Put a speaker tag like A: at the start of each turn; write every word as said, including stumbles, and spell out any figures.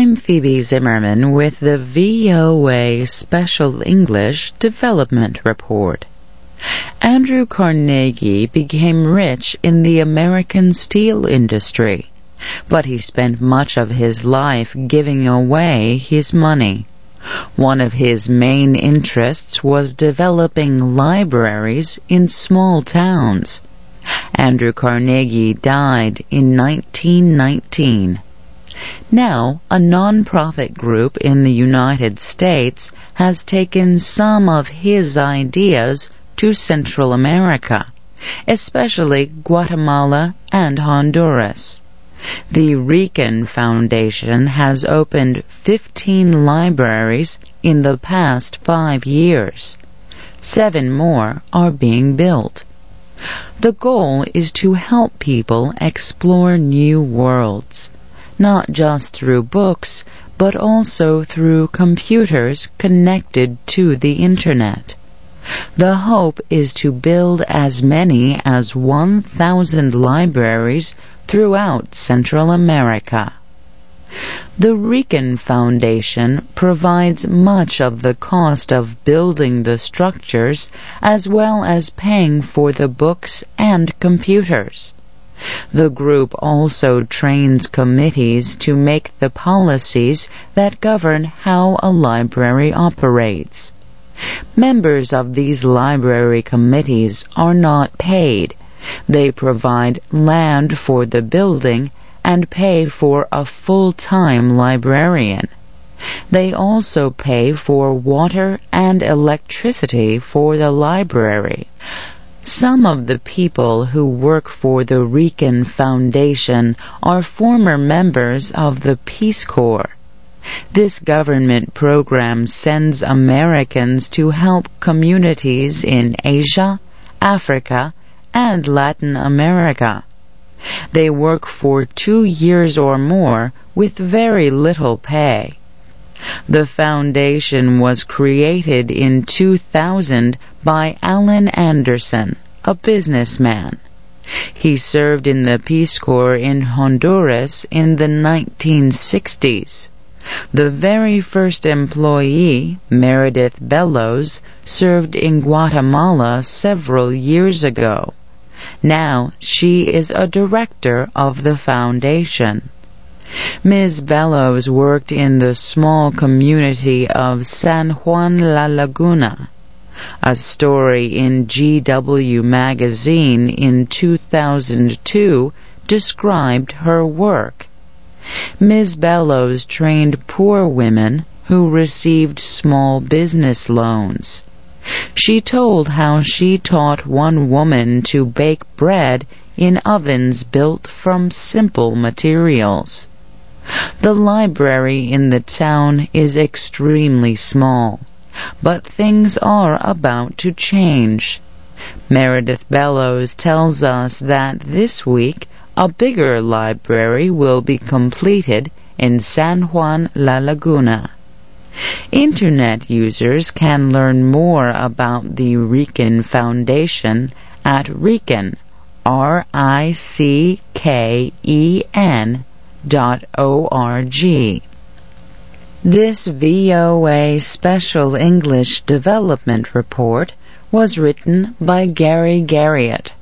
A: I'm Phoebe Zimmerman with the V O A Special English Development Report. Andrew Carnegie became rich in the American steel industry, but he spent much of his life giving away his money. One of his main interests was developing libraries in small towns. Andrew Carnegie died in nineteen nineteen. Now, a non-profit group in the United States has taken some of his ideas to Central America, especially Guatemala and Honduras. The RICAN Foundation has opened fifteen libraries in the past five years. Seven more are being built. The goal is to help people explore new worlds, not just through books, but also through computers connected to the Internet. The hope is to build as many as one thousand libraries throughout Central America. The RICAN Foundation provides much of the cost of building the structures as well as paying for the books and computers. The group also trains committees to make the policies that govern how a library operates. Members of these library committees are not paid. They provide land for the building and pay for a full-time librarian. They also pay for water and electricity for the library. Some of the people who work for the RICAN Foundation are former members of the Peace Corps. This government program sends Americans to help communities in Asia, Africa, and Latin America. They work for two years or more with very little pay. The foundation was created in two thousand by Alan Anderson, a businessman. He served in the Peace Corps in Honduras in the nineteen sixties. The very first employee, Meredith Bellows, served in Guatemala several years ago. Now she is a director of the foundation. Miz Bellows worked in the small community of San Juan La Laguna. A story in G W magazine in two thousand two described her work. Miz Bellows trained poor women who received small business loans. She told how she taught one woman to bake bread in ovens built from simple materials. The library in the town is extremely small, but things are about to change. Meredith Bellows tells us that this week a bigger library will be completed in San Juan La Laguna. Internet users can learn more about the RICAN Foundation at RICAN, R I C K E N dot O R G. This V O A Special English Development Report was written by Gary Garriott.